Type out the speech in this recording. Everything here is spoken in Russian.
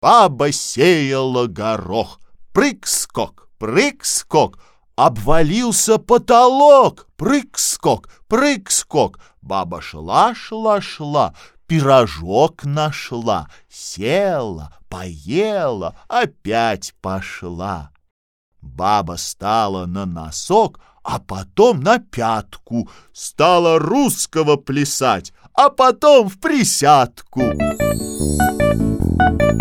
Баба сеяла горох. Прыг-скок, прыг-скок, обвалился потолок. Прыг-скок, прыг-скок. Баба шла, шла, шла, пирожок нашла, села, поела, опять пошла. Баба стала на носок, а потом на пятку, стала русского плясать, а потом в присядку.